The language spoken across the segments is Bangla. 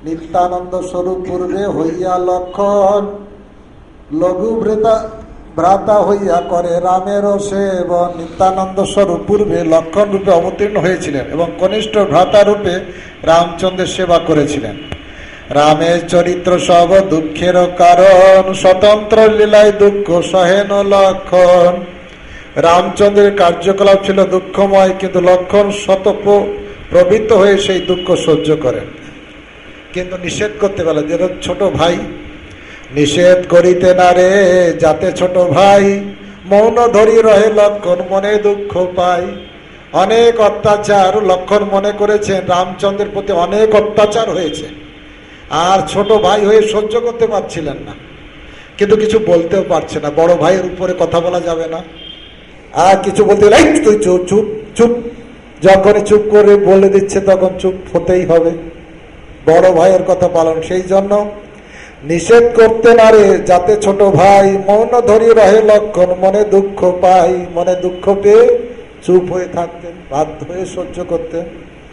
নিত্যানন্দ স্বরূপ পূর্বে হইয়া লক্ষণ লঘু ভ্রাতা হইয়া করে রামেরও সেবন। নিত্যানন্দ স্বরূপ পূর্বে লক্ষণ রূপে অবতীর্ণ হয়েছিলেন এবং কনিষ্ঠ ভ্রাতা রূপে রামচন্দ্রের সেবা করেছিলেন। রামের চরিত্র সব দুঃখের কারণ, স্বতন্ত্র লীলায় দুঃখ সহেন লক্ষণ। রামচন্দ্রের কার্যকলাপ ছিল দুঃখময়, কিন্তু লক্ষণ প্রবৃত্ত হয়ে সেই দুঃখ সহ্য করেন, কিন্তু নিষেধ করতে পারে। যেন ছোট ভাই, নিষেধ করিতে না রে যাতে ছোট ভাই, মৌন ধরি রহে লক্ষণ মনে দুঃখ পাই। অনেক অত্যাচার লক্ষণ মনে করেছেন, রামচন্দ্রের প্রতি অনেক অত্যাচার হয়েছে, আর ছোট ভাই হয়ে সহ্য করতে পারছিলেন না, কিন্তু কিছু বলতেও পারছে না। বড় ভাইয়ের উপরে কথা বলা যাবে না, আর কিছু বলতে গেলে তুই চুপ চুপ চুপ, যখনই চুপ করে বলে দিচ্ছে তখন চুপ হতেই হবে, বড় ভাইয়ের কথা পালন। সেই জন্য নিষেধ করতে না রে যাতে ছোট ভাই, মৌন ধরি রহে লক্ষণ মনে দুঃখ পাই। মনে দুঃখ পেয়ে চুপ হয়ে থাকতেন, বাধ্য হয়ে সহ্য করতেন।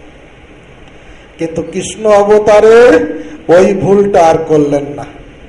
কিন্তু কৃষ্ণ অবতারে ওই ভুলটা আর করলেন না।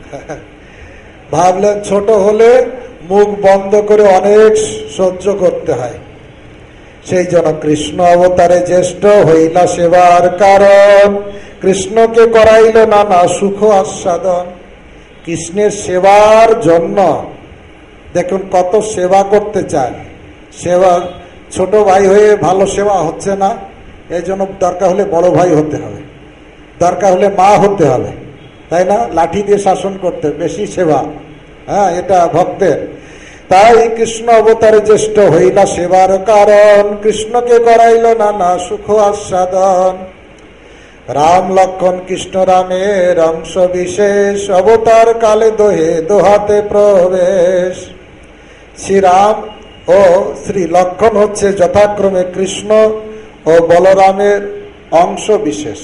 ভাবলেন ছোট হলে মুখ বন্ধ করে অনেক সহ্য করতে হয়, সেই জন্য কৃষ্ণ অবতারে জ্যেষ্ঠ হইলা সেবার কারণ, কৃষ্ণকে করাইল নানা সুখ আস্বাদন। কৃষ্ণের সেবার জন্য দেখুন কত সেবা করতে চায়। সেবা ছোট ভাই হয়ে ভালো সেবা হচ্ছে না, এই জন্য দরকার হলে বড় ভাই হতে হবে, দরকার হলে মা হতে হবে, তাই না? লাঠি দিয়ে শাসন করতে বেশি সেবা, হ্যাঁ, এটা ভক্তের। তাই কৃষ্ণ অবতারে জ্যেষ্ঠ হইলা সেবার কারণ, কৃষ্ণকে করাইল নানা সুখ আস্বাদন। রাম লক্ষণ কৃষ্ণ রামের অংশ বিশেষ, অবতার কালে দোহে দোহাতে প্রবেশ। শ্রীরাম ও শ্রী লক্ষণ হচ্ছে যথাক্রমে কৃষ্ণ ও বলরামের অংশ বিশেষ।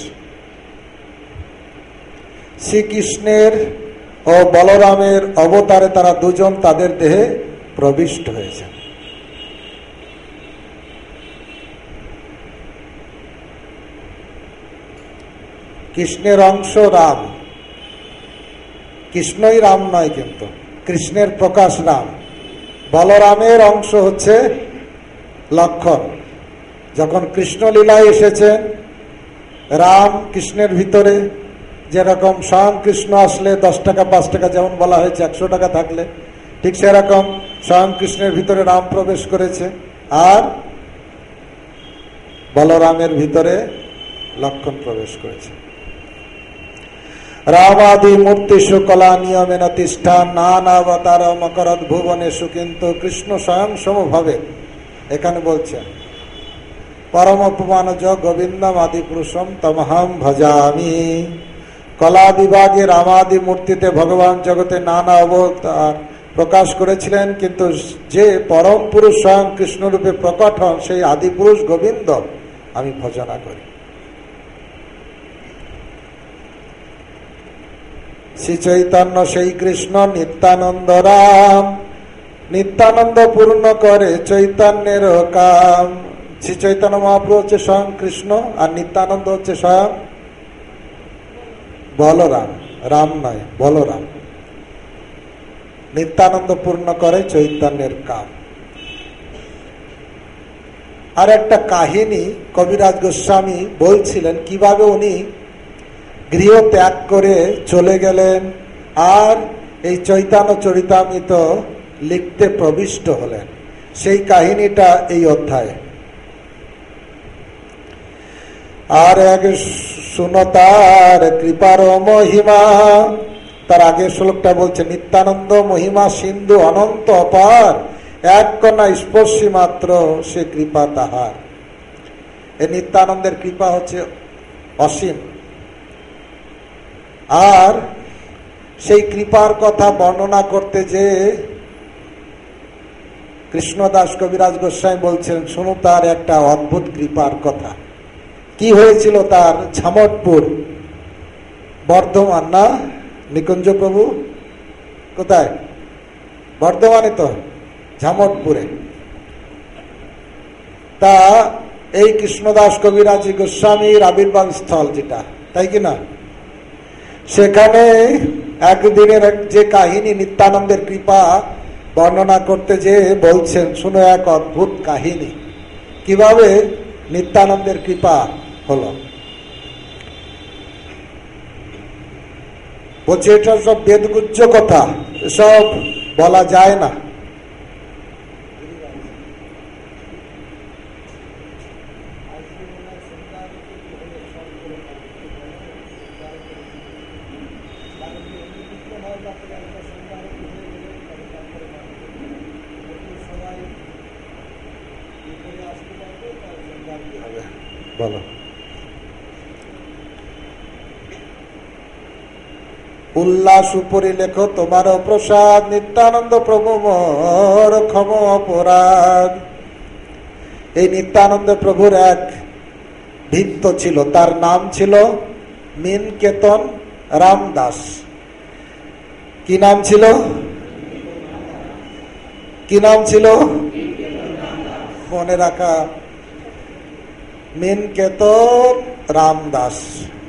শ্রীকৃষ্ণের ও বলরামের অবতারে তারা দুজন তাদের দেহে প্রবিষ্ট হয়েছে। কৃষ্ণের অংশ রাম, কৃষ্ণই রাম নয়, কিন্তু কৃষ্ণের প্রকাশ রাম। বলরামের অংশ হচ্ছে লক্ষণ। যখন কৃষ্ণ লীলায় এসেছেন, রাম কৃষ্ণের ভিতরে, যেরকম স্বয়ং কৃষ্ণ আসলে 10 টাকা 5 টাকা যেমন বলা হয়েছে, 100 টাকা থাকলে ঠিক সেরকম স্বয়ং কৃষ্ণের ভিতরে রাম প্রবেশ করেছে, আর বলরামের ভিতরে লক্ষণ প্রবেশ করেছে। রামাদি মূর্তিষু কলা নিয়মেন তিষ্ঠা নানাবতার মকরদ ভুবনেষু, কিন্তু কৃষ্ণ স্বয়ং সমভাবে এখানে বলছেন পরম পুমানজ গোবিন্দম আদি পুরুষম তমহম ভজামি। কলা বিভাগে রামাদি মূর্তিতে ভগবান জগতে নানা অবতার প্রকাশ করেছিলেন, কিন্তু যে পরম পুরুষ স্বয়ং কৃষ্ণরূপে প্রকট হন, সেই আদি পুরুষ গোবিন্দ আমি ভজনা করি। শ্রী চৈতন্য সেই কৃষ্ণ নিত্যানন্দ রাম, নিত্যানন্দ পূর্ণ করে চৈতন্যের কাম। শ্রী চৈতন্য মহাপ্রভু হচ্ছে স্বয়ং কৃষ্ণ, আর নিত্যানন্দ হচ্ছে স্বয়ং বলরাম, রাম নয় বলরাম। নিত্যানন্দ পূর্ণ করে চৈতন্যের কাম। আর একটা কাহিনী কবিরাজ গোস্বামী বলছিলেন, কিভাবে উনি গৃহ ত্যাগ করে চলে গেলেন আর এই চৈতন্য চরিতামৃত লিখতে প্রবিষ্ট হলেন। সেই কাহিনীটা এই অধ্যায়ে। আর আগে শুনো তার কৃপার মহিমা। তার আগের শ্লোকটা বলছে নিত্যানন্দ মহিমা সিন্ধু অনন্ত অপার, এক কণা স্পর্শী মাত্র সে কৃপা তাহার। এই নিত্যানন্দের কৃপা হচ্ছে অসীম, আর সেই কৃপার কথা বর্ণনা করতে যে কৃষ্ণদাস কবিরাজ গোস্বামী বলছেন, শুনো তার একটা অদ্ভুত কৃপার কথা। কি হয়েছিল তার? ঝামটপুর, বর্ধমান না? নিকুঞ্জ প্রভু কোথায়? বর্ধমানে তো, ঝামটপুরে। তা এই কৃষ্ণদাস কবিরাজ গোস্বামীর আবির্ভাব স্থল যেটা, তাই কি না? সেখানে একদিনের যে কাহিনী নিত্যানন্দের কৃপা বর্ণনা করতে যে বলছেন, শুনো এক অদ্ভুত কাহিনী কিভাবে নিত্যানন্দের কৃপা হলো। বলছে এটা সব বেদগুজ্জ কথা, এসব বলা যায় না। বলো। উল্লাস উপরি লেখো তোমার প্রসাদ, নিত্যানন্দ প্রভু মোর ক্ষম অপরাধ। এই নিত্যানন্দ প্রভুর এক ভিত্ত ছিল, তার নাম ছিল মিনকেতন রামদাস। কি নাম ছিল? কি নাম ছিল? মনে রাখা, মিনকেতন রামদাস।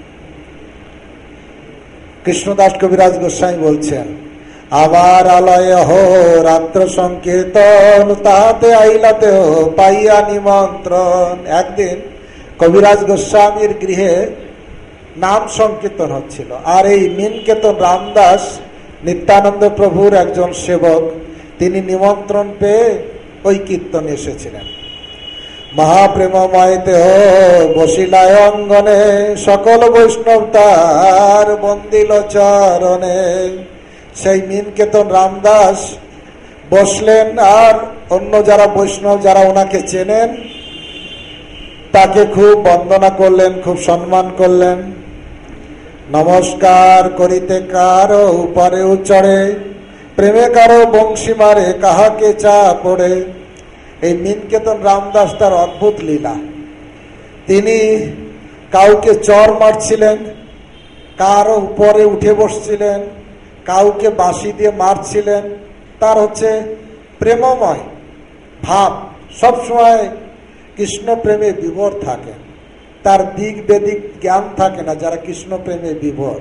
কৃষ্ণদাস কবিরাজ গোস্বামী বলছেন, আমার আলয় হো রাত্র সংকীর্তন, তাহাতে আইলাতে হো পাইয়া নিমন্ত্রণ। একদিন কবিরাজ গোস্বামীর গৃহে নাম সংকীর্তন হচ্ছিল, আর এই মিনকেতন রামদাস নিত্যানন্দ প্রভুর একজন সেবক, তিনি নিমন্ত্রণ পেয়ে ওই কীর্তনে এসেছিলেন। মহাপ্রেমময় দেহ বসিলায় অঙ্গনে, সকল বৈষ্ণব তার বন্দিল চরণে। সেই মিনকেতন রামদাস বসলেন, আর অন্য যারা বৈষ্ণব যারা ওনাকে চেনেন তাকে খুব বন্দনা করলেন, খুব সম্মান করলেন। নমস্কার করিতে কারো উপরে চড়ে, প্রেমে কারো বংশী মারে কাহাকে চা পড়ে। এই মিনকেতন রামদাস তার অদ্ভুত লীলা, তিনি কাউকে চর মারছিলেন, কারো উপরে উঠে বসছিলেন, কাউকে বাঁশি দিয়ে মারছিলেন। তার হচ্ছে প্রেমময় ভাব, সবসময় কৃষ্ণ প্রেমে বিভোর থাকে, তার দিক বেদিক জ্ঞান থাকে না যারা কৃষ্ণ প্রেমে বিভোর।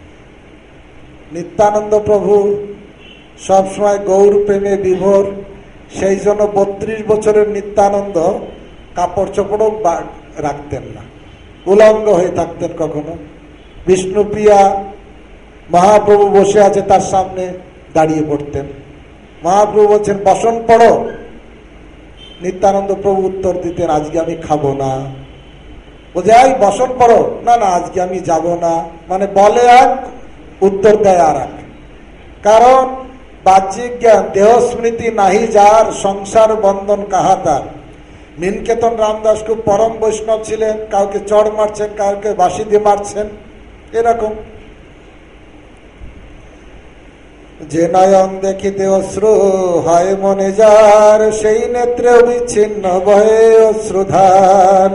নিত্যানন্দ প্রভু সবসময় গৌর প্রেমে বিভোর, সেই জন্য 32 বছরের নিত্যানন্দ কাপড় চোপড়ও রাখতেন না, উলঙ্গ হয়ে থাকতেন কখনো। বিষ্ণুপ্রিয়া মহাপ্রভু বসে আছে, তার সামনে দাঁড়িয়ে পড়তেন। মহাপ্রভু বলছেন বসন পড়ো, নিত্যানন্দ প্রভু উত্তর দিতেন আজকে আমি খাবো না। বলছে এই বসন পড়ো, না না আজকে আমি যাব না। মানে বলে এক, উত্তর দেয় আর এক। কারণ বাহ্যিক জ্ঞান, দেহ স্মৃতি নাহি যার, সংসার বন্ধন কাহা তার। মিনকেতন রামদাস খুব পরম বৈষ্ণব ছিলেন, কাউকে চড় মারছেন, কাউকে বাঁশি দিয়ে মারছেন, এরকম। যে নয়ন দেখিতে অশ্রু হয় মনে যার, সেই নেত্রে বিচ্ছিন্ন বহে অশ্রুধার।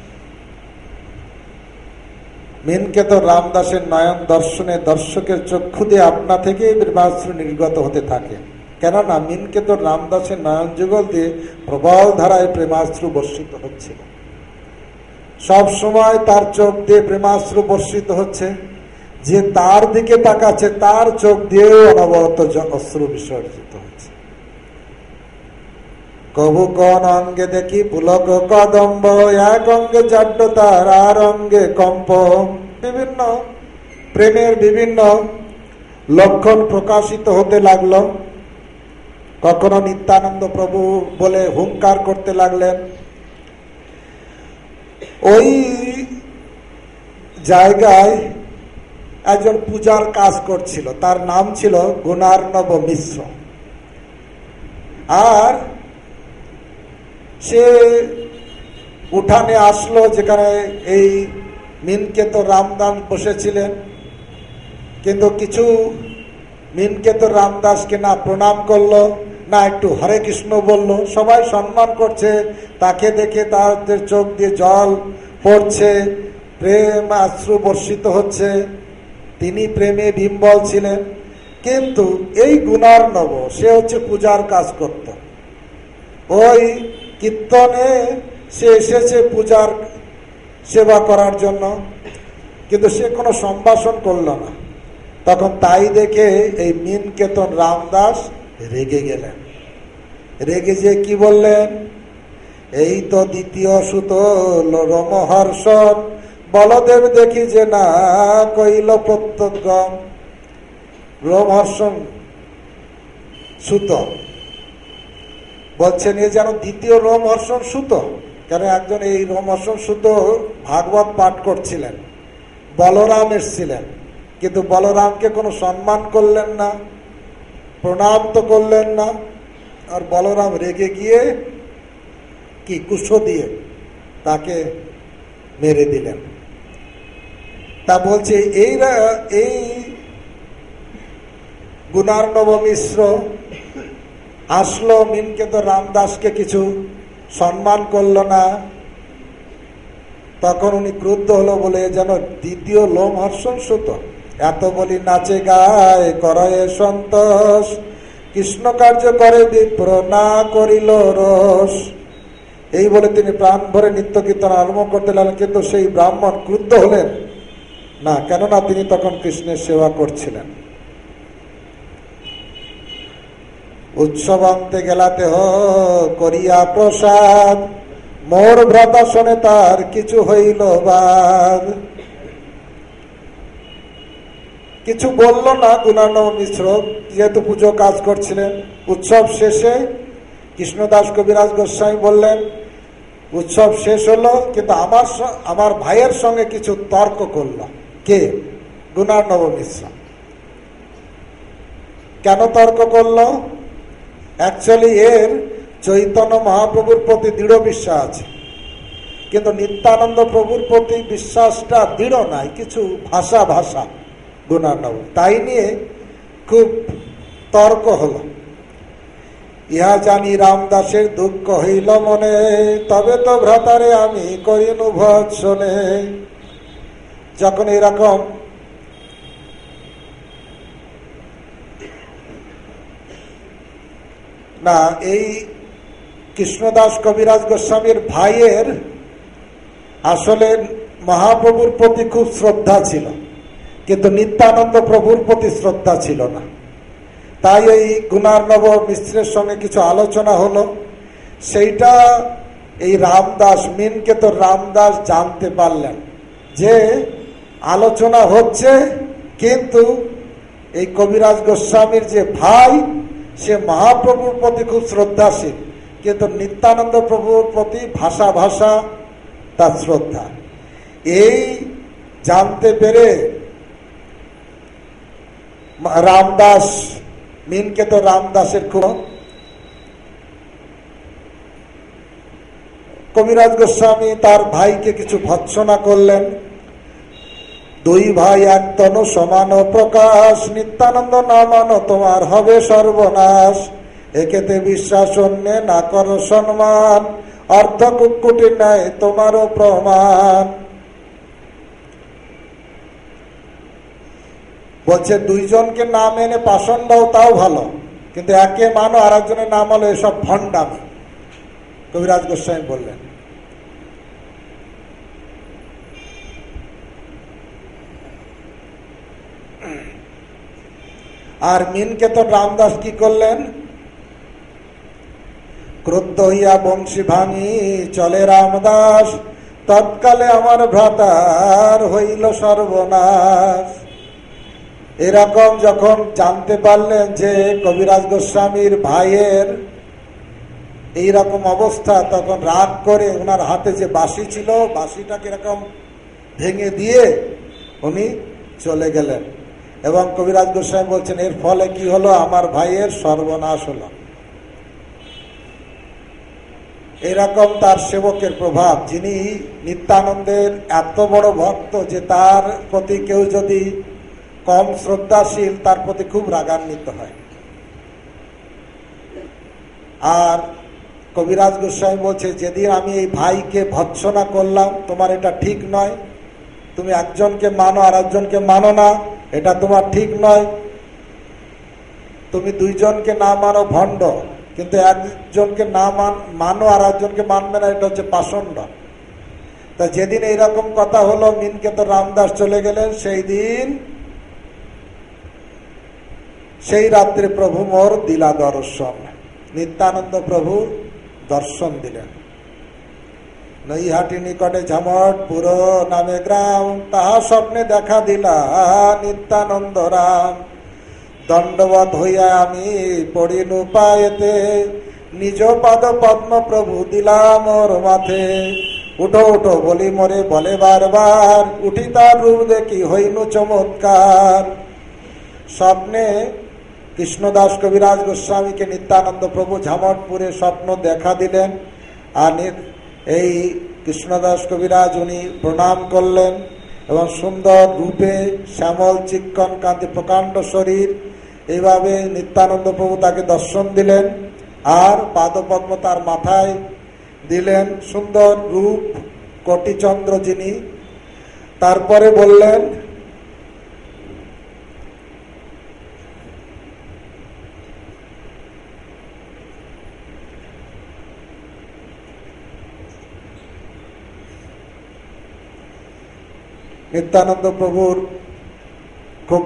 মিনকেতন রামদাসের নয়ন দর্শনে দর্শকের চক্ষু দিয়ে আপনা থেকে প্রেমাশ্রু নির্গত হতে থাকে। কেননা মিনকেতন রামদাসের নয়ন যুগল দিয়ে প্রবল ধারায় প্রেমাশ্রু বর্ষিত হচ্ছিল, সব সময় তার চোখ দিয়ে প্রেমাশ্রু বর্ষিত হচ্ছে। যে তার দিকে তাকাচ্ছে তার চোখ দিয়েও অনবরত অশ্রু বিসর্জিত হচ্ছে। কবু কোন অঙ্গে দেখি পুলক কদম্ব, এক অঙ্গে জাড্য তার আর অঙ্গে কম্প। বিভিন্ন প্রেমের বিভিন্ন লক্ষণ প্রকাশিত হতে লাগলো। কখনো নিত্যানন্দ প্রভু বলে হুঙ্কার করতে লাগলেন। ওই জায়গায় একজন পূজার কাজ করছিল, তার নাম ছিল গুণার্ণব মিশ্র। আর সে উঠানে আসলো যেখানে এই মিনকেতন রামদাস বসেছিলেন, কিন্তু কিছু মিনকেতন রামদাসকে না প্রণাম করলো, না একটু হরে কৃষ্ণ বলল। সবাই সম্মান করছে, তাকে দেখে তাদের চোখ দিয়ে জল পড়ছে, প্রেম আশ্রু বর্ষিত হচ্ছে। তিনি প্রেমে বিম্বল ছিলেন। কিন্তু এই গুণার্ণব সে হচ্ছে পূজার কাজ করত। ওই কীর্তনে সে এসেছে পূজার সেবা করার জন্য, কিন্তু সে কোনো সম্ভাষণ করল না। তখন তাই দেখে এই মিনকেতন রামদাস রেগে গেলেন। রেগে যে কি বললেন, এই তো দ্বিতীয় সুত রোমহর্ষণ, বলদেব দেখি যে না কইল প্রত্যগম। রোমহর্ষণ সুত বলছেন এ যেন দ্বিতীয় রোমহর্ষণ সুত। কেন একজন এই রোমহর্ষণ সুত ভাগবত পাঠ করছিলেন, বলরাম এসছিলেন, কিন্তু বলরামকে কোনো সম্মান করলেন না, প্রণাম তো করলেন না। আর বলরাম রেগে গিয়ে কি কুশো দিয়ে তাকে মেরে দিলেন। তা বলছে এই গুণার্ণব মিশ্র আসলো, মিনকেতন রামদাসকে কিছু সম্মান করল না। তখন উনি ক্রুদ্ধ হলো, বলে যেন দ্বিতীয় লোমহর্ষণ সুত, এত বলি নাচে গায়ে করয়ে সন্তোষ, কৃষ্ণ কার্য করে বিপ্র না করিল রোষ। এই বলে তিনি প্রাণ ভরে নিত্য কীর্তন আরম্ভ করতে লাগলেন। কিন্তু সেই ব্রাহ্মণ ক্রুদ্ধ হলেন না, কেননা তিনি তখন কৃষ্ণের সেবা করছিলেন। উৎসবান্তে গেলাতে করিয়া প্রসাদ, মোর ভ্রাতা শোনে তার কিছু হইল বাদ। কিছু বলল না গুণার্ণব মিশ্র, যেহেতু পুজো কাজ করছিলেন। উৎসব শেষে কৃষ্ণদাস কবিরাজ গোস্বামী বললেন, উৎসব শেষ হলো, কিন্তু আমার ভাইয়ের সঙ্গে কিছু তর্ক করল। কে? গুণার্ণব মিশ্র। কেন তর্ক করল? অ্যাকচুয়ালি এর চৈতন্য মহাপ্রভুর প্রতি দৃঢ় বিশ্বাস আছে, কিন্তু নিত্যানন্দ প্রভুর প্রতি বিশ্বাসটা দৃঢ় নাই, কিছু ভাষা গুণার্ণব, তাই নিয়ে খুব তর্ক হলো। ইহা জানি রামদাসের দুঃখ হইল মনে, তবে তো ভ্রাতারে আমি করিনু ভৎসনে। যখন এরকম না, এই কৃষ্ণদাস কবিরাজ গোস্বামীর ভাইয়ের আসলে মহাপ্রভুর প্রতি খুব শ্রদ্ধা ছিল, কিন্তু নিত্যানন্দ প্রভুর প্রতি শ্রদ্ধা ছিল না। তাই এই গুণার্ণব মিশ্রের সঙ্গে কিছু আলোচনা হলো। সেইটা এই রামদাস, মিনকেতন রামদাস জানতে পারলেন যে আলোচনা হচ্ছে, কিন্তু এই কবিরাজ গোস্বামীর যে ভাই, সে মহাপ্রভুর প্রতি খুব শ্রদ্ধাশীল, কিন্তু নিত্যানন্দ প্রভুর প্রতি ভাষা তার শ্রদ্ধা। এই জানতে পেরে রামদাস, মিনকেতন রামদাসের খুব কবিরাজ গোস্বামী তার ভাইকে কিছু ভৎসনা করলেন। দুই ভাই এক তনু সমান প্রকাশ, নিত্যানন্দ না মানো তোমার হবে সর্বনাশ। একেতে বিশ্বাস অন্যে না কর সম্মান, অর্ধ কুকুটি নাই তোমারও প্রমাণ। বলছে দুইজনকে না মেনে পাষণ দাও তাও ভালো, কিন্তু একে মানো আর একজনের নাম হলো এসব ভণ্ডামি। কবিরাজ গোস্বামী বললেন। আর মিনকেতন রামদাস কি করলেন? ক্রুদ্ধ হইয়া বংশী ভাঙি চলে রামদাস, তৎকালে আমার ভ্রাতার হইল সর্বনাশ। এরকম যখন জানতে পারলেন যে কবিরাজ গোস্বামীর ভাইয়ের এইরকম অবস্থা, তখন রাগ করে ওনার হাতে যে বাঁশি ছিল, বাঁশিটাকে এরকম ভেঙে দিয়ে উনি চলে গেলেন। এবং কবিরাজ গোস্বামী বলছেন এর ফলে কি হলো? আমার ভাইয়ের সর্বনাশ হলো। এরকম তার সেবকের প্রভাব, যিনি নিত্যানন্দের এত বড় ভক্ত যে তার প্রতি কেউ যদি কম শ্রদ্ধাশীল, তার প্রতি খুব রাগান্বিত হয়। আর কবিরাজ গোস্বামী বলছে যেদিন আমি এই ভাইকে ভৎসনা করলাম, তোমার এটা ঠিক নয়, তুমি একজনকে মানো আর একজনকে মানো না, এটা তোমার ঠিক নয়। তুমি দুইজনকে না মানো ভণ্ড, কিন্তু একজনকে না মানো আর একজনকে মানবে না, এটা হচ্ছে পাষণ্ড। তা যেদিন এইরকম কথা হলো, মিনকেতন রামদাস চলে গেলেন, সেই দিন সেই রাত্রে প্রভু মোর দিলা দর্শন, নিত্যানন্দ প্রভু দর্শন দিলেন। নৈহাটি নিকটে ঝামটপুর নামে গ্রাম, তাহা স্বপ্নে দেখা দিলা নিত্যানন্দ রাম। দণ্ডবত হইয়া আমি পড়িনু পায়েতে, নিজ পাদ পদ্ম প্রভু দিলা মোর মাথে। উঠো উঠো বলি মোরে বলে বারবার, উঠি তার রূপ দেখি হইনু চমৎকার। স্বপ্নে কৃষ্ণদাস কবিরাজ গোস্বামীকে নিত্যানন্দ প্রভু ঝামটপুরে স্বপ্ন দেখা দিলেন। আর এই কৃষ্ণদাস কবিরাজ উনি প্রণাম করলেন এবং সুন্দর রূপে শ্যামল চিক্কন কান্তি প্রকাণ্ড শরীর, এইভাবে নিত্যানন্দ প্রভু তাকে দর্শন দিলেন। আর পাদপদ্ম তার মাথায় দিলেন, সুন্দর রূপ কোটিচন্দ্র যিনি। তারপরে বললেন, নিত্যানন্দ প্রভুর খুব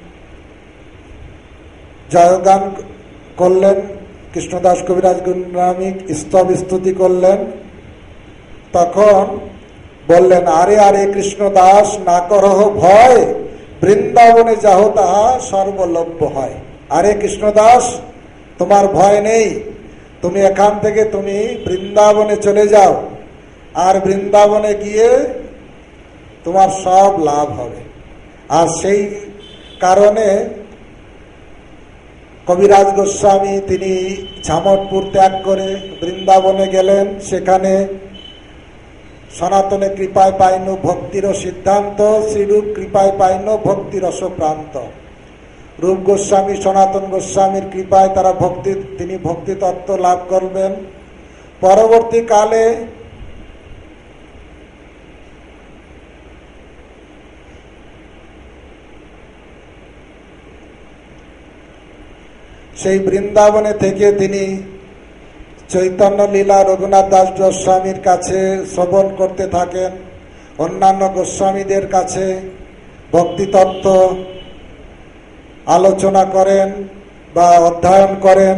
জয়গান করলেন, কৃষ্ণদাস কবিরাজ গুণরামিক স্তব স্তুতি করলেন। তখন বললেন, আরে আরে কৃষ্ণদাস না করহ ভয়, বৃন্দাবনে যাহ তাহা সর্বলভ্য হয়। আরে কৃষ্ণদাস, তোমার ভয় নেই, তুমি এখান থেকে তুমি বৃন্দাবনে চলে যাও, আর বৃন্দাবনে গিয়ে তোমার সব লাভ হবে। আর সেই কারণে কবিরাজ গোস্বামী তিনি ঝামটপুর ত্যাগ করে বৃন্দাবনে গেলেন। সেখানে সনাতনে কৃপায় পাইনু ভক্তির সিদ্ধান্ত, শ্রীরূপ কৃপায় পাইনু ভক্তিরস প্রান্ত। রূপ গোস্বামী সনাতন গোস্বামীর কৃপায় তারা তিনি ভক্তি তত্ত্ব লাভ করবেন। পরবর্তীকালে সেই বৃন্দাবনে থেকে তিনি চৈতন্য লীলা রঘুনাথ দাস গোস্বামীর কাছে শ্রবণ করতে থাকেন, অন্যান্য গোস্বামীদের কাছে ভক্তিতত্ত্ব আলোচনা করেন বা অধ্যয়ন করেন।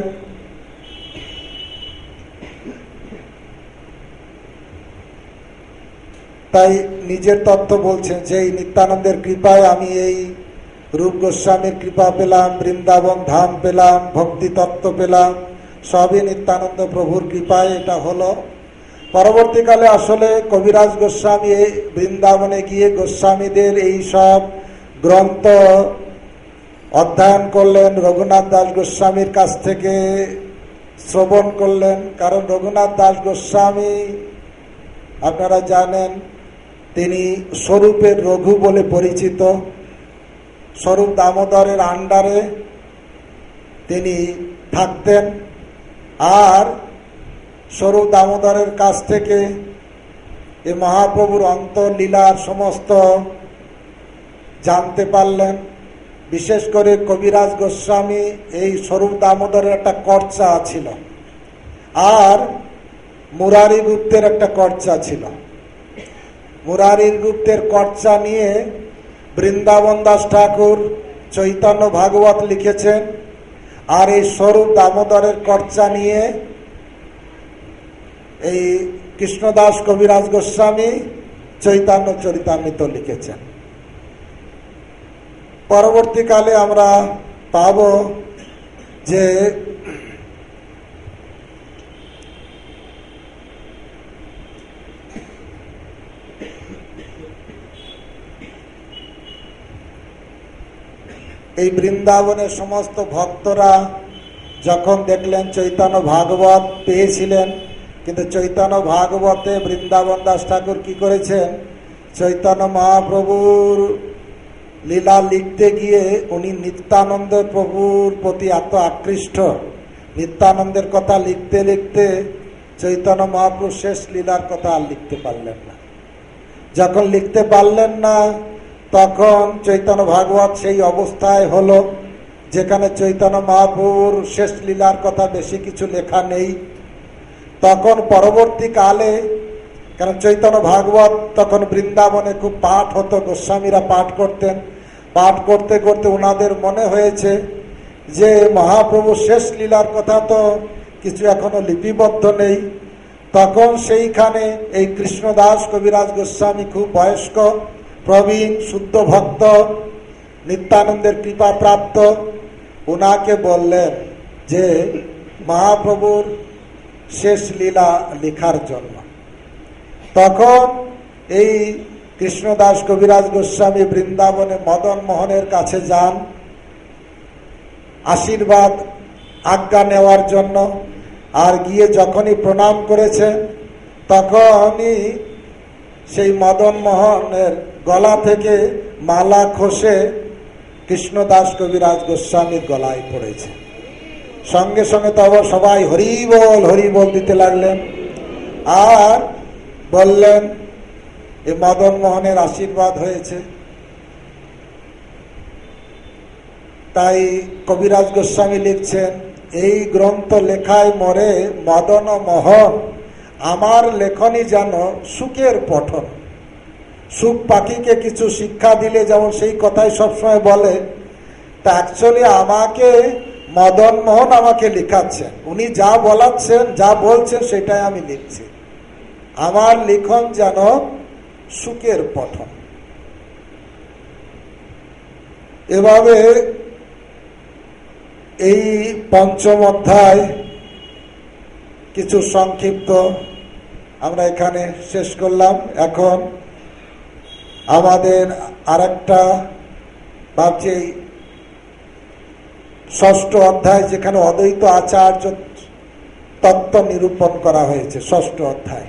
তাই নিজের তত্ত্ব বলছেন যে এই নিত্যানন্দের কৃপায় আমি এই রূপ গোস্বামীর কৃপা পেলাম, বৃন্দাবন ধাম পেলাম, ভক্তি তত্ত্ব পেলাম, সবই নিত্যানন্দ প্রভুর কৃপায় এটা হলো। পরবর্তীকালে আসলে কবিরাজ গোস্বামী বৃন্দাবনে গিয়ে গোস্বামীদের এই সব গ্রন্থ অধ্যয়ন করলেন, রঘুনাথ দাস গোস্বামীর কাছ থেকে শ্রবণ করলেন। কারণ রঘুনাথ দাস গোস্বামী আপনারা জানেন তিনি স্বরূপের রঘু বলে পরিচিত। স্বরূপ দামোদরের আন্ডারে তিনি থাকতেন, আর স্বরূপ দামোদরের কাছ থেকে এই মহাপ্রভুর অন্তর্লীলার সমস্ত জানতে পারলেন। বিশেষ করে কবিরাজ গোস্বামী এই স্বরূপ দামোদরের একটা কর্চা ছিল, আর মুরারি গুপ্তের একটা কর্চা ছিল। মুরারি গুপ্তের কর্চা নিয়ে বৃন্দাবন দাস ঠাকুর চৈতন্য ভাগবত লিখেছেন, আর এই স্বরূপ দামোদরের কর্চা নিয়ে এই কৃষ্ণদাস কবিরাজ গোস্বামী চৈতন্য চরিতামৃত লিখেছেন। পরবর্তীকালে আমরা পাব যে এই বৃন্দাবনের সমস্ত ভক্তরা যখন দেখলেন চৈতন্য ভাগবত পেয়েছিলেন, কিন্তু চৈতন্য ভাগবতে বৃন্দাবন দাস ঠাকুর কি করেছেন, চৈতন্য মহাপ্রভুর লীলা লিখতে গিয়ে উনি নিত্যানন্দ প্রভুর প্রতি এত আকৃষ্ট, নিত্যানন্দের কথা লিখতে লিখতে চৈতন্য মহাপ্রভু শেষ লীলার কথা আর লিখতে পারলেন না। যখন লিখতে পারলেন না, তখন চৈতন্য ভাগবত সেই অবস্থায় হলো যেখানে চৈতন্য মহাপ্রভুর শেষ লীলার কথা বেশি কিছু লেখা নেই। তখন পরবর্তীকালে, কারণ চৈতন্য ভাগবত তখন বৃন্দাবনে খুব পাঠ হতো, গোস্বামীরা পাঠ করতেন, পাঠ করতে করতে ওনাদের মনে হয়েছে যে মহাপ্রভু শেষ লীলার কথা তো কিছু এখনো লিপিবদ্ধ নেই, তখন সেইখানে এই কৃষ্ণদাস কবিরাজ গোস্বামী খুব বয়স্ক, প্রবীণ, শুদ্ধ ভক্ত, নিত্যানন্দের কৃপা প্রাপ্ত, ওনাকে বললেন যে মহাপ্রভুর শেষ লীলা লেখার জন্য। তখন এই কৃষ্ণদাস কবিরাজ গোস্বামী বৃন্দাবনে মদন মোহনের কাছে যান আশীর্বাদ আজ্ঞা নেওয়ার জন্য। আর গিয়ে যখনই প্রণাম করেছেন তখনই সেই মদন মোহনের গলা থেকে মালা খসে কৃষ্ণদাস কবিরাজ গোস্বামীর গলায় পড়েছে। সঙ্গে সঙ্গে তব সবাই হরি বল দিতে লাগলেন আর বললেন এ মদন মোহনের আশীর্বাদ হয়েছে। তাই কবিরাজ গোস্বামী লিখছেন, এই গ্রন্থ লেখায় মরে মদন মোহন, আমার লেখনী যেন সুখের পঠন। সুখ পাখিকে কিছু শিক্ষা দিলে যেমন সেই কথাই সবসময় বলে, তা অ্যাকচুয়ালি আমাকে মদন মোহন আমাকে লেখাচ্ছেন, উনি যা বলাচ্ছেন যা বলছেন সেটাই আমি লিখছি। আমার লিখন যেন সুখের পঠন। এভাবে এই পঞ্চম অধ্যায় কিছু সংক্ষিপ্ত আমরা এখানে শেষ করলাম। এখন আমাদের আরেকটা ভাবছি ষষ্ঠ অধ্যায়, যেখানে অদ্বৈত আচার্য তত্ত্ব নিরূপণ করা হয়েছে। ষষ্ঠ অধ্যায়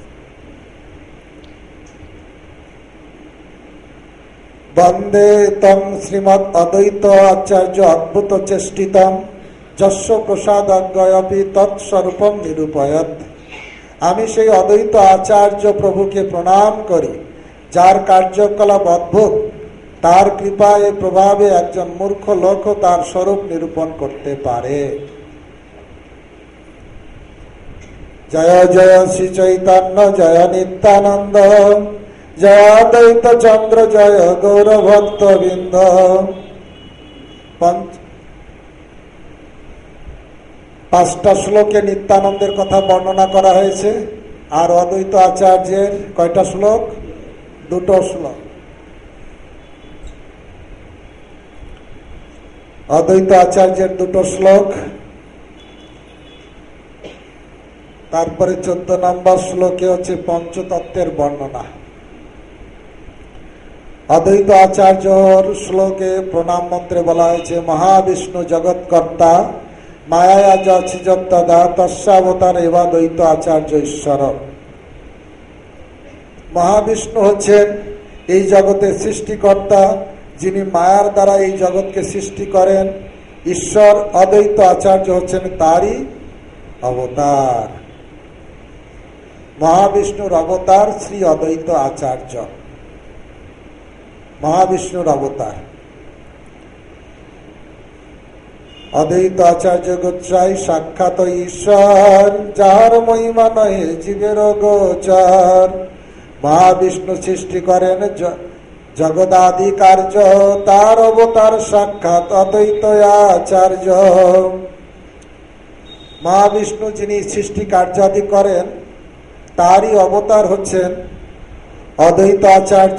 বন্দে তং শ্রীমৎ অদ্বৈত আচার্য অদ্ভুত চেষ্টিতম যস্য প্রসাদাজ্ঞয়পি তৎস্বরূপম নিরূপয়ৎ। আমি সেই অদ্বৈত আচার্য প্রভুকে প্রণাম করি, যার কার্যকলাপ অদ্ভুত, তার কৃপায় প্রভাবে একজন মূর্খ লোকও তার স্বরূপ নিরূপণ করতে পারে। জয় জয় শ্রী চৈতন্য জয় নিত্যানন্দ, জয় অদ্বৈত চন্দ্র জয় গৌর ভক্ত বৃন্দ। পাঁচটা শ্লোকে নিত্যানন্দের কথা বর্ণনা করা হয়েছে। আর অদ্বৈত আচার্যের কয়টা শ্লোক? দুটো শ্লোক। অদ্বৈত আচার্যের দুটো শ্লোক, তারপরে 14 নম্বর শ্লোকে হচ্ছে পঞ্চতত্ত্বের বর্ণনা। অদ্বৈত আচার্যর শ্লোকে প্রণাম মন্ত্রে বলা হয়েছে, মহাবিষ্ণু জগৎকর্তা মায়া যা তস্যাবতার এবা দ্বৈত আচার্য ঈশ্বর। মহাবিষ্ণু হচ্ছেন এই জগতের সৃষ্টিকর্তা, যিনি মায়ার দ্বারা এই জগৎকে সৃষ্টি করেন। ঈশ্বর অদ্বৈত আচার্য হচ্ছেন তারই অবতার। মহাবিষ্ণুর অবতার শ্রী অদ্বৈত আচার্য, মহাবিষ্ণুর অবতার। অদ্বৈত আচার্য গোত্রাই সাক্ষাৎ ঈশ্বর, যার মহিমা নহে জীবের গোচর। মহাবিষ্ণু সৃষ্টি করেন জগদাদি কার্য, তার অবতার সাক্ষাৎ অদ্বৈত আচার্য। মহাবিষ্ণু যিনি সৃষ্টি কার্যাদি করেন, তারই অবতার হচ্ছেন অদ্বৈত আচার্য।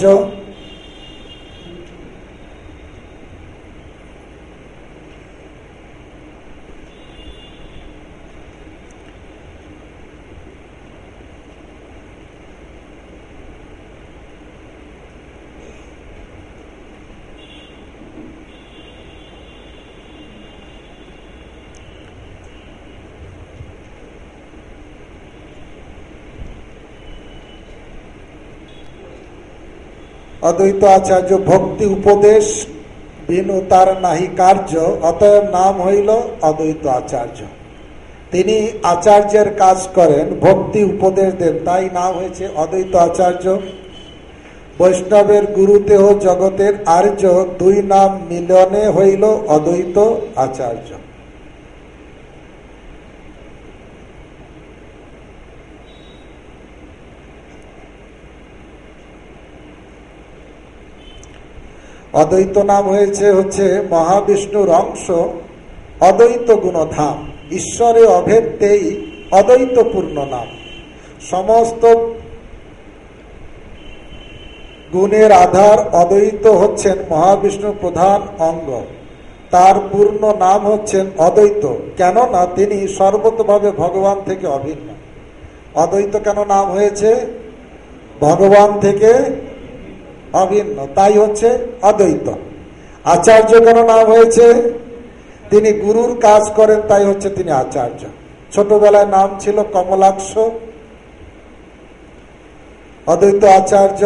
অদ্বৈত আচার্য ভক্তি উপদেশ বিনু তার নাহি কার্য, অতএব নাম হইল অদ্বৈত আচার্য। তিনি আচার্যের কাজ করেন, ভক্তি উপদেশ দেন, তাই নাম হয়েছে অদ্বৈত আচার্য। বৈষ্ণবের গুরুদেহ জগতের আর্য, দুই নাম মিলনে হইল অদ্বৈত আচার্য। অদ্বৈত নাম হচ্ছে মহাবিষ্ণুর অংশ, অদ্বৈত গুণধাম, ঈশ্বরে অভেদেই অদ্বৈত পূর্ণ নাম। সমস্ত গুণের আধার অদ্বৈত হচ্ছেন মহাবিষ্ণুর প্রধান অঙ্গ। তার পূর্ণ নাম হচ্ছেন অদ্বৈত, কেননা তিনি সর্বতভাবে ভগবান থেকে অভিন্ন। অদ্বৈত কেন নাম হয়েছে? ভগবান থেকে অভিন্ন, তাই হচ্ছে অদ্বৈত। আচার্য কেন নাম হয়েছে? তিনি গুরুর কাজ করেন, তাই হচ্ছে তিনি আচার্য। ছোটবেলায় নাম ছিল কমলাক্ষ। অদ্বৈত আচার্য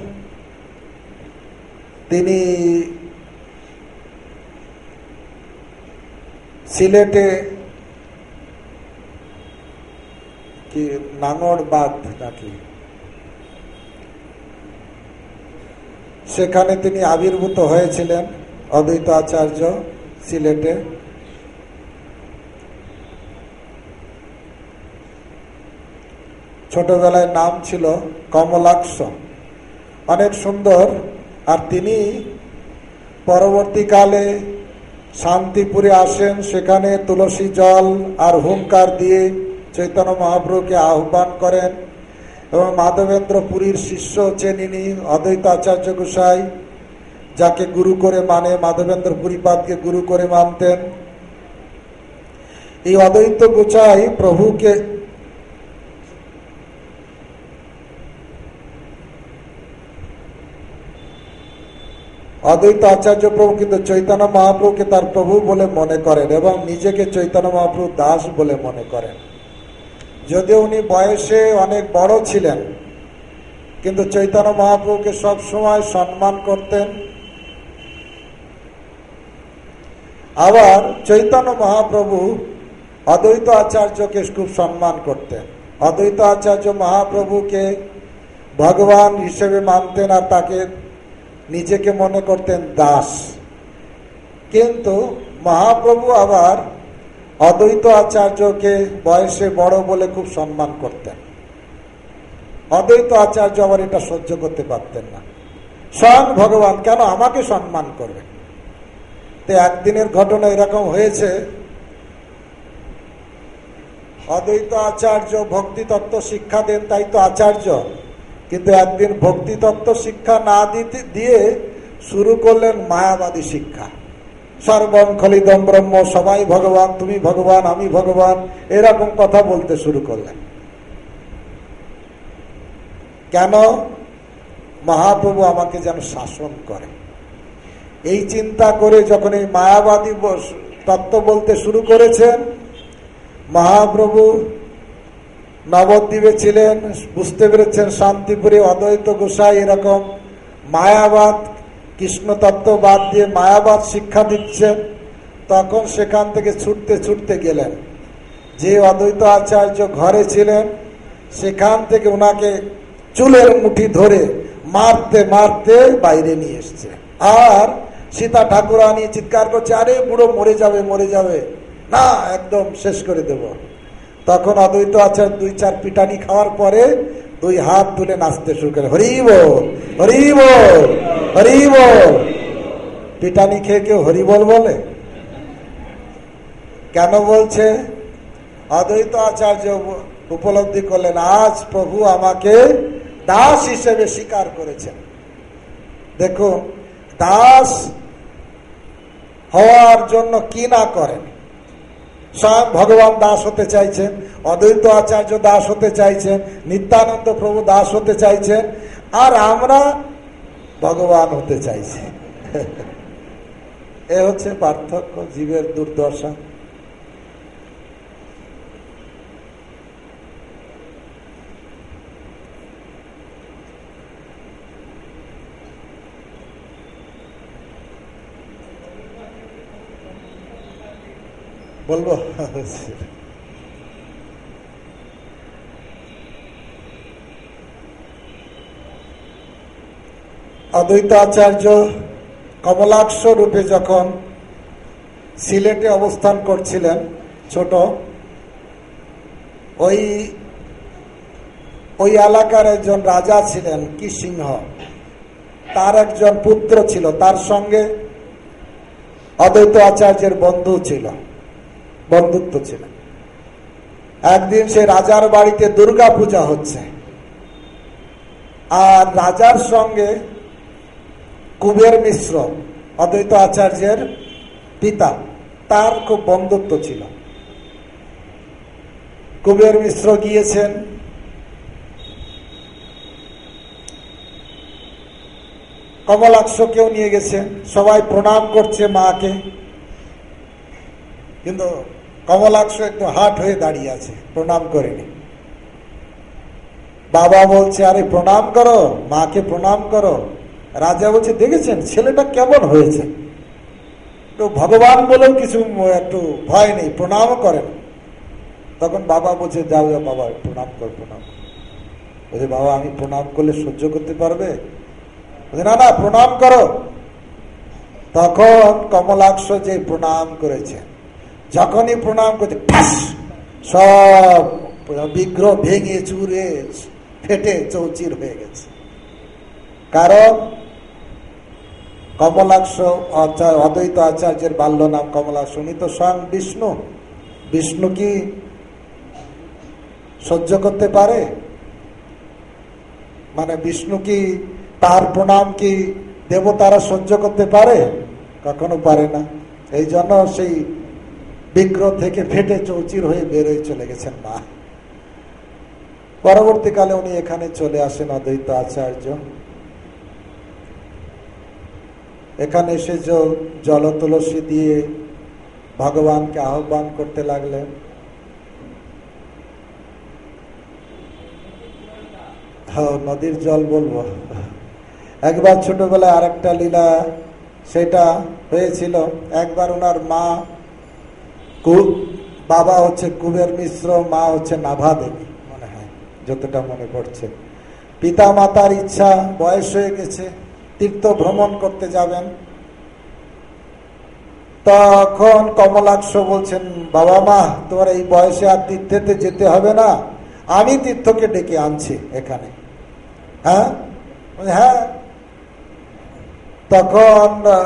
তিনি সিলেটে কি নাঙ্গরবাদ নাকি, সেখানে তিনি আবির্ভূত হয়েছিলেন অদ্বৈত আচার্য সিলেটে। ছোটবেলায় নাম ছিল কমলাক্ষ, অনেক সুন্দর। আর তিনি পরবর্তীকালে শান্তিপুরে আসেন, সেখানে তুলসী জল আর হুঙ্কার দিয়ে চৈতন্য মহাপ্রভুকে আহ্বান করেন। এবং মাধবেন্দ্র পুরীর শিষ্য হচ্ছেন ইনি অদ্বৈত আচার্য গোসাই, যাকে গুরু করে মানে, মাধবেন্দ্র পুরীপাদকে গুরু করে মানতেন। এই অদ্বৈত গোসাই প্রভুকে অদ্বৈত আচার্য প্রভু কিন্তু চৈতন্য মহাপ্রভুকে তার প্রভু বলে মনে করেন এবং নিজেকে চৈতন্য মহাপ্রভু দাস বলে মনে করেন। যদিও উনি বয়সে অনেক বড় ছিলেন, কিন্তু চৈতন্য মহাপ্রভুকে সব সময় সম্মান করতেন। আবার চৈতন্য মহাপ্রভু অদ্বৈত আচার্যকে খুব সম্মান করতেন। অদ্বৈত আচার্য মহাপ্রভুকে ভগবান হিসেবে মানতেন আর তাকে নিজেকে মনে করতেন দাস। কিন্তু মহাপ্রভু আবার অদ্বৈত আচার্যকে বয়সে বড় বলে খুব সম্মান করতেন। অদ্বৈত আচার্য আবার এটা সহ্য করতে পারতেন না। স্বয়ং ভগবান কেন আমাকে সম্মান করবে? তো একদিনের ঘটনা এরকম হয়েছে, অদ্বৈত আচার্য ভক্তি তত্ত্ব শিক্ষা দেন, তাই তো আচার্য। কিন্তু একদিন ভক্তি তত্ত্ব শিক্ষা না দিয়ে শুরু করলেন মায়াবাদী শিক্ষা। সর্বং খলিদম ব্রহ্ম, সবাই ভগবান, তুমি ভগবান, আমি ভগবান, এরকম কথা বলতে শুরু করলেন। কেন? মহাপ্রভু আমাকে যেন শাসন করে, এই চিন্তা করে যখন এই মায়াবাদী তত্ত্ব বলতে শুরু করেছেন, মহাপ্রভু নবদ্বীপে ছিলেন, বুঝতে পেরেছেন শান্তিপুরে অদ্বৈত গোসাই এরকম মায়াবাদ, কৃষ্ণ তত্ত্ব বাদ দিয়ে মায়াবাদ শিক্ষা দিচ্ছেন। তখন সেখান থেকে ছুটতে ছুটতে গেলেন। যে অদ্বৈত আচার্য ঘরে ছিলেন, সেখান থেকে ওনাকে চুলের মুঠি ধরে মারতে মারতে বাইরে নিয়ে এসছে। আর সীতা ঠাকুরানী চিৎকার করছে, আরে বুড়ো মরে যাবে, মরে যাবে, না একদম শেষ করে দেব। তখন অদ্বৈত আচার্য 2-4 পিটানি খাওয়ার পরে 2 হাত তুলে নাচতে শুরু করে, হরি বল, হরি বল, হরি বল। পিটানি খেয়ে কেউ হরি বল বলে? কেন বলছে? অদ্বৈত আচার্য উপলব্ধি করলেন, আজ প্রভু আমাকে দাস হিসেবে স্বীকার করেছেন। দেখুন, দাস হওয়ার জন্য কি না করেন। স্বয়ং ভগবান দাস হতে চাইছেন, অদ্বৈত আচার্য দাস হতে চাইছেন, নিত্যানন্দ প্রভু দাস হতে চাইছেন, আর আমরা ভগবান হতে চাইছি। এ হচ্ছে পার্থক্য, জীবের দুর্দশা। বলবো অদ্বৈত আচার্য কমলাক্ষ রূপে যখন সিলেটে অবস্থান করছিলেন, ছোট, ওই এলাকার একজন রাজা ছিলেন কি সিংহ, তার একজন পুত্র ছিল, তার সঙ্গে অদ্বৈত আচার্যের বন্ধু ছিল। বন্ধুত্ব ছিল। একদিন সে রাজার বাড়িতে দুর্গা পূজা হচ্ছে, আর রাজার সঙ্গে কুবের মিশ্র, অদ্বৈত আচার্যের পিতা, তার খুব বন্ধুত্ব ছিল। কুবের মিশ্র গিয়েছেন, কমলাক্ষকেও নিয়ে গেছেন, সবাই প্রণাম করছে মাকে, কিন্তু কমলাক্ষ একটু হাট হয়ে দাঁড়িয়ে আছে, প্রণাম করেনি। বাবা বলছে, আরে প্রণাম করো, মাকে প্রণাম করো। রাজা বলছে, দেখেছেন ছেলেটা কেমন হয়েছে, তো ভগবান বলেও কিছু একটু ভয় নেই, প্রণাম করেন। তখন বাবা বলছে, যাও বাবা প্রণাম কর, প্রণাম কর। বলছে, বাবা আমি প্রণাম করলে সহ্য করতে পারবে? বলছে, না না প্রণাম করো। তখন কমলাক্ষ যে প্রণাম করেছে, যখনই প্রণাম করছে, সব বিগ্রহ ভেঙে চুরে ফেটে চৌচির হয়ে গেছে। কারণ কমলাক্ষ অদ্বৈত আচার্যের বাল্য নাম কমলাক্ষ, উনি তো স্বয়ং বিষ্ণু। বিষ্ণু কি সহ্য করতে পারে? মানে বিষ্ণু কি, তার প্রণাম কি দেবতারা সহ্য করতে পারে? কখনো পারে না। এই জন্য সেই বিগ্রহ থেকে ফেটে চৌচির হয়ে বেরোয় চলে গেছেন মা। পরবর্তীকালে উনি এখানে চলে আসেন অদ্বৈত আচার্য। এখানে এসে জল তুলসী দিয়ে ভগবানকে আহ্বান করতে লাগলেন। হ্যাঁ, নদীর জল বলবো। একবার ছোটবেলায় আরেকটা লীলা সেটা হয়েছিল। একবার ওনার মা, বাবা হচ্ছে কুবের মিশ্র, মা হচ্ছে নাভা দেবী, মনে হয় যতটা মনে পড়ছে। পিতা মাতার ইচ্ছা, বয়স হয়ে গেছে, তীর্থ ভ্রমণ করতে যাবেন। তখন কমলাক্ষ বলছেন, বাবা মা তোমার এই বয়সে আর তীর্থেতে যেতে হবে না, আমি তীর্থকে ডেকে আনছি এখানে। হ্যাঁ হ্যাঁ। তখন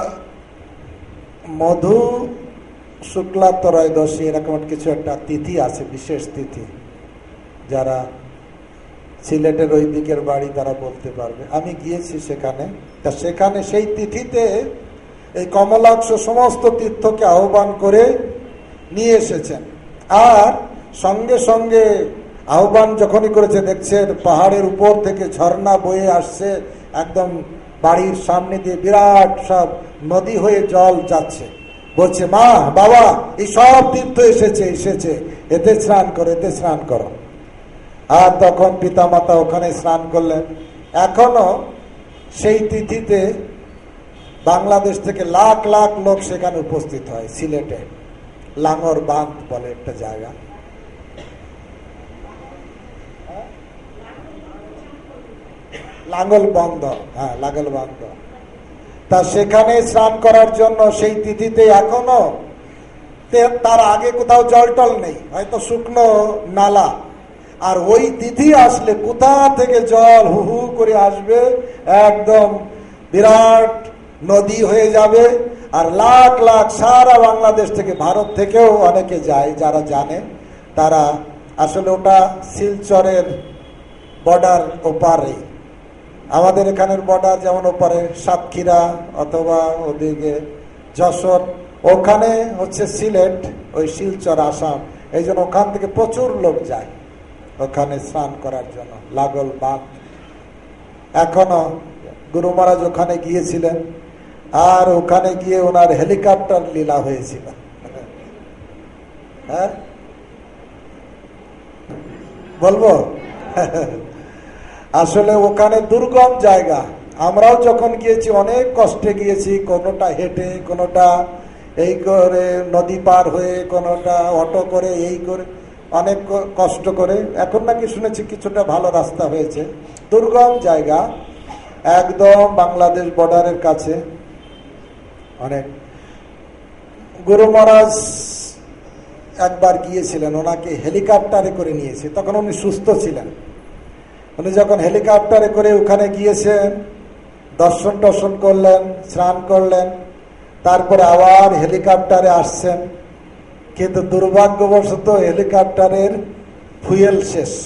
মধু শুক্লা ত্রয়োদশী এরকম কিছু একটা তিথি আছে, বিশেষ তিথি, যারা সিলেটের ওই দিকের বাড়ি তারা বলতে পারবে। আমি গিয়েছি সেখানে। তা সেখানে সেই তিথিতে এই কমলাক্ষ সমস্ত তীর্থকে আহ্বান করে নিয়ে এসেছেন। আর সঙ্গে সঙ্গে আহ্বান যখনই করেছে, দেখছেন পাহাড়ের উপর থেকে ঝর্ণা বয়ে আসছে, একদম বাড়ির সামনে দিয়ে বিরাট সব নদী হয়ে জল যাচ্ছে। বলছে, মা বাবা এই সব তীর্থ এসেছে, এতে স্নান করো, এতে স্নান করো। আর তখন পিতা মাতা ওখানে স্নান করলেন। এখনো সেই তিথিতে বাংলাদেশ থেকে লাখ লাখ লোক সেখানে উপস্থিত হয়। সিলেটে লাঙ্গর বাঁধ বলে একটা জায়গা, লাঙ্গল বন্ধ, হ্যাঁ লাঙ্গল বন্ধ। তা সেখানে স্নান করার জন্য সেই তিথিতে এখনো, তার আগে কোথাও জল টল নেই, হয়তো শুকনো নালা। আর ওই তিথি আসলে কোথা থেকে জল হু হু করে আসবে, একদম বিরাট নদী হয়ে যাবে। আর লাখ লাখ সারা বাংলাদেশ থেকে, ভারত থেকেও অনেকে যায়, যারা জানে তারা। আসলে ওটা শিলচরের বর্ডার ওপারে, আমাদের এখানের বর্ডার যেমন ওপারে সাতক্ষীরা অথবা ওদিকে যশোর, ওখানে হচ্ছে সিলেট, ওই শিলচর আসাম। এই জন্য ওখান থেকে প্রচুর লোক যায় ওখানে স্নান করার জন্য, লাগল বাঁধ। এখনো গুরু মহারাজ ওখানে গিয়েছিলেন, আর ওখানে গিয়ে ওনার হেলিকপ্টার লীলা হয়েছিল। হ্যাঁ বলবো? আসলে ওখানে দুর্গম জায়গা। আমরাও যখন গিয়েছি অনেক কষ্টে গিয়েছি, কোনোটা হেঁটে, কোনোটা এই করে নদী পার হয়ে, কোনোটা অটো করে, এই করে অনেক কষ্ট করে। এখন নাকি শুনেছি কিছুটা ভালো রাস্তা হয়েছে। দুর্গম জায়গা, একদম বাংলাদেশ বর্ডারের কাছে। অনেক গুরু মহারাজ একবার গিয়েছিলেন, ওনাকে হেলিকপ্টারে করে নিয়েছে। তখন উনি সুস্থ ছিলেন। উনি যখন হেলিকপ্টারে করে ওখানে গিয়েছেন, দর্শন টর্শন করলেন, স্নান করলেন, তারপরে আবার হেলিকপ্টারে আসছেন। কিন্তু দুর্ভাগ্যবশত হেলিকপ্টারের ফুয়েল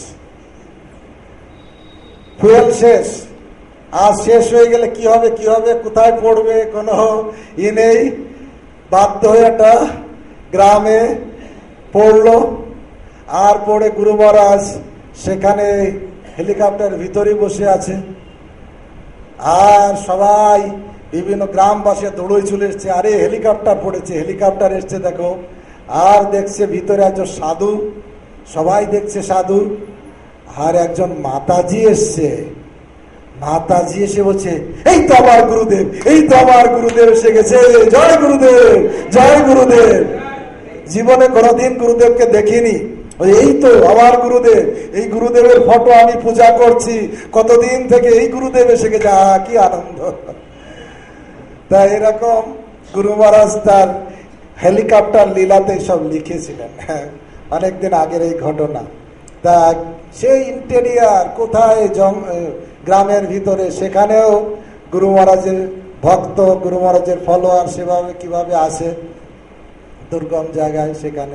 শেষ। আর শেষ হয়ে গেলে কি হবে কোথায় পড়বে কোনো নেই। বাধ্য হয়ে একটা গ্রামে পড়লো। আর পড়ে গুরু মহারাজ সেখানে হেলিকপ্টারের ভিতরে বসে আছে। আর সবাই বিভিন্ন গ্রামবাসী দৌড়ই চলে এসছে, আরে হেলিকপ্টার পড়েছে, হেলিকপ্টার এসছে দেখো। আর দেখছে ভিতরে একজন সাধু, সবাই দেখছে সাধু। আর একজন মাতাজি এসছে। মাতাজি এসে বলছে, এই তো আমার গুরুদেব এসে গেছে, জয় গুরুদেব, জয় গুরুদেব। জীবনে কোনোদিন গুরুদেবকে দেখিনি, এই তো আমার গুরুদেব, এই গুরুদেবের ফটো আমি পূজা করছি কতদিন থেকে, এই গুরুদেব এসে গেছে, কি আনন্দ। তাই এরকম গুরু মহারাজ তার হেলিকপ্টার লীলাতে সব লিখেছিলেন, অনেকদিন আগের এই ঘটনা। তা সেই ইন্টেরিয়ার কোথায় গ্রামের ভিতরে, সেখানেও গুরু মহারাজের ভক্ত, গুরু মহারাজের ফলোয়ার সেভাবে কিভাবে আসে দুর্গম জায়গায় সেখানে।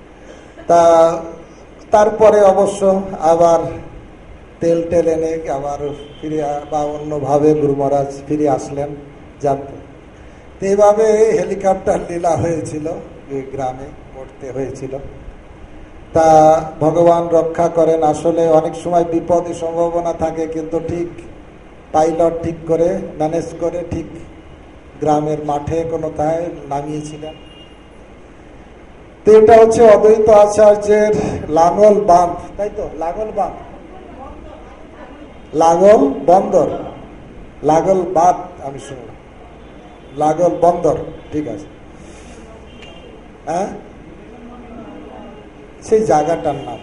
তারপরে অবশ্য আবার তেল এনে আবার ফিরে বা অন্যভাবে গুরু মহারাজ ফিরে আসলেন জানতে। এইভাবে হেলিকপ্টার লীলা হয়েছিল, গ্রামে করতে হয়েছিল। তা ভগবান রক্ষা করেন। আসলে অনেক সময় বিপদের সম্ভাবনা থাকে, কিন্তু ঠিক পাইলট ঠিক করে ম্যানেজ করে ঠিক গ্রামের মাঠে কোনোটায় নামিয়েছিলেন। তো এটা হচ্ছে অদ্বৈত আচার্যের লাঙ্গল বাঁধ, তাই তো? লাগল বন্দর, লাগল বাঁধ আমি শুনলাম, লাগল বন্দর, ঠিক আছে। হ্যাঁ, সেই জায়গাটার নাম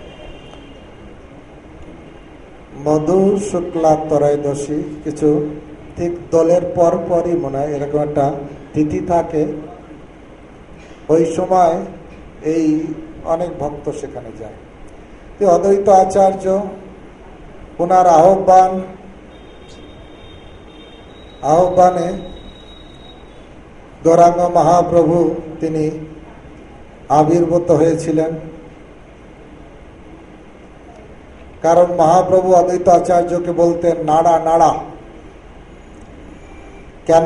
মধু শুক্লা ত্রয়োদশী, কিছু ঠিক দলের পরই মনে হয় এরকম একটা তিথি থাকে। ওই সময় এই অনেক ভক্ত সেখানে যায়। অদ্বৈত আচার্য ওনার আহ্বানে গৌরাঙ্গ মহাপ্রভু তিনি আবির্ভূত হয়েছিলেন। কারণ মহাপ্রভু অদ্বৈত আচার্যকে বলতেন নাড়া নাড়া। কেন?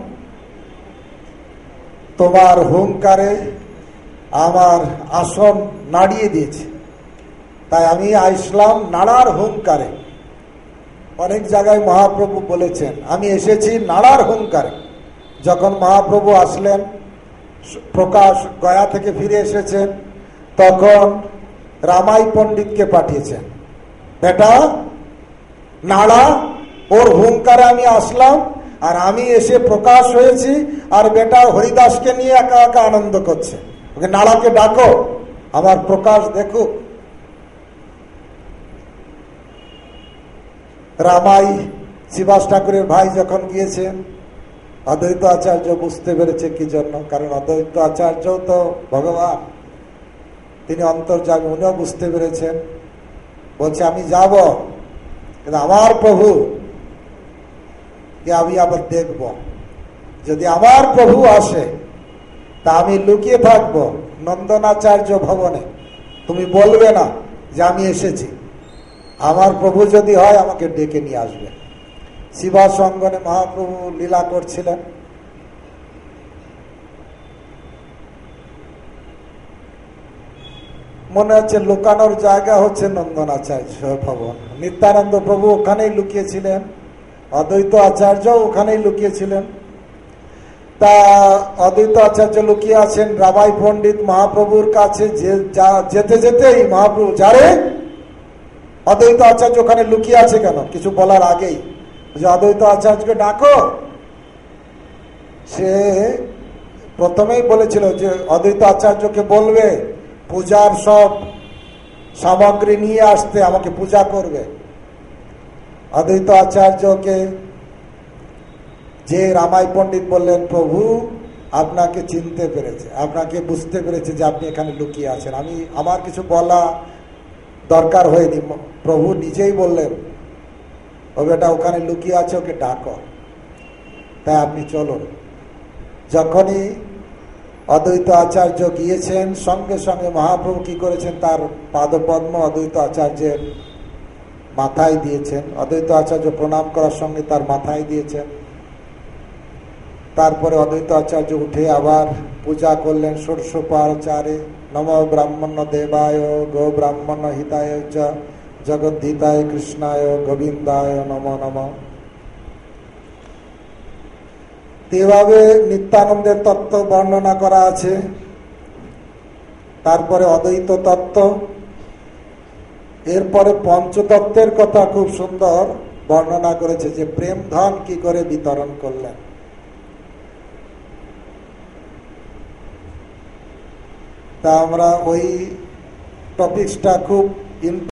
তোমার হুঙ্কারে আমার আসন নাড়িয়ে দিয়েছে, তাই আমি আসলাম নাড়ার হুঙ্কারে। অনেক জায়গায় মহাপ্রভু বলেছেন আমি এসেছি নাড়ার হুঙ্কারে। যখন মহাপ্রভু আসলেন, প্রকাশ গয়া থেকে ফিরে এসেছেন, তখন রামাই পণ্ডিতকে পাঠিয়েছেন, বেটা নাড়া, ওর হুঙ্কারে আমি আসলাম, আর আমি এসে প্রকাশ হয়েছি, আর বেটা হরিদাসকে নিয়ে একা একা আনন্দ করছে, ওকে নাড়াকে ডাকো, আমার প্রকাশ দেখুক। রামাই শিবাস ঠাকুরের ভাই যখন গিয়েছেন, অদ্বৈত আচার্য বুঝতে পেরেছে কি জন্য, কারণ অদ্বৈত আচার্য তো ভগবান, তিনি অন্তর্যামী, উনিও বুঝতে পেরেছেন। বলছে আমি যাব, কিন্তু আমার প্রভু আমি আবার দেখব, যদি আমার প্রভু আসে তা আমি লুকিয়ে থাকবো নন্দনাচার্য ভবনে, তুমি বলবে না যে আমি এসেছি। আমার প্রভু যদি হয় আমাকে ডেকে নিয়ে আসবে। শিবাস অঙ্গনে মহাপ্রভু লীলা করছিলেন। মনে হচ্ছে লুকানোর জায়গা হচ্ছে নন্দনাচার্য ভবন। নিত্যানন্দ প্রভু ওখানেই লুকিয়েছিলেন, অদ্বৈত আচার্য ওখানেই লুকিয়েছিলেন। তা অদ্বৈত আচার্য লুকিয়ে আছেন রামাই পণ্ডিত মহাপ্রভুর কাছে। যেতে যেতেই মহাপ্রভু, যারে অদ্বৈত আচার্য ওখানে লুকিয়ে আছে কেন, কিছু বলার আগেই যে অদ্বৈত আচার্যকে ডাকো। সে প্রথমেই বলেছিল যে অদ্বৈত আচার্যকে বলবে পূজার সব সামগ্রী নিয়ে আসতে, আমাকে পূজা করবে। অদ্বৈত আচার্যকে যে রামাই পণ্ডিত বললেন, প্রভু আপনাকে চিনতে পেরেছে, আপনাকে বুঝতে পেরেছে যে আপনি এখানে লুকিয়ে আছেন, আমার কিছু বলা দরকার হয়নি। প্রভু নিজেই বললেন, ও বেটা ওখানে লুকিয়ে আছে, ওকে ডাকো। তাই আপনি চলুন। যখনই অদ্বৈত আচার্য গিয়েছেন, সঙ্গে সঙ্গে মহাপ্রভু কি করেছেন, তার পাদপদ্ম অদ্বৈত আচার্যের মাথায় দিয়েছেন। অদ্বৈত আচার্য প্রণাম করার সঙ্গে তার মাথায় দিয়েছেন। তারপরে অদ্বৈত আচার্য উঠে আবার পূজা করলেন ষোড়শোপচারে। নম ব্রাহ্মণ দেবায় গো ব্রাহ্মণ হিতায় চ জগদ্ধিতায় কৃষ্ণায় গোবিন্দায় নম নম। এভাবে নিত্যানন্দের তত্ত্ব বর্ণনা করা আছে। তারপরে অদ্বৈত তত্ত্ব, এরপরে পঞ্চতত্ত্বের কথা খুব সুন্দর বর্ণনা করেছে, যে প্রেম ধন কি করে বিতরণ করলেন। তা আমরা ওই টপিকসটা খুব